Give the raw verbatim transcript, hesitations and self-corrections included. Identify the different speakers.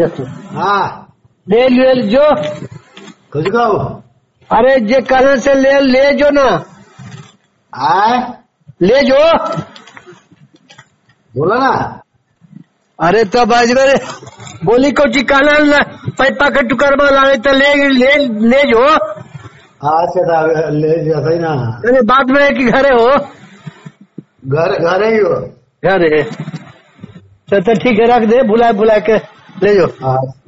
Speaker 1: हाँ
Speaker 2: ले ले जो
Speaker 1: कुछ कहो।
Speaker 2: अरे जे कल से ले ले जो ना
Speaker 1: आए
Speaker 2: ले जो
Speaker 1: बोला ना।
Speaker 2: अरे तो बाजरे बोली को चिकाना पैपा के टुकर लाए तो ले ले ले जो।
Speaker 1: अच्छा ले जो सही ना।
Speaker 2: अरे बात में है कि घरे हो
Speaker 1: घर घर ही हो
Speaker 2: घरे। तो ठीक है रख दे बुला बुला के ले जो।
Speaker 1: हाँ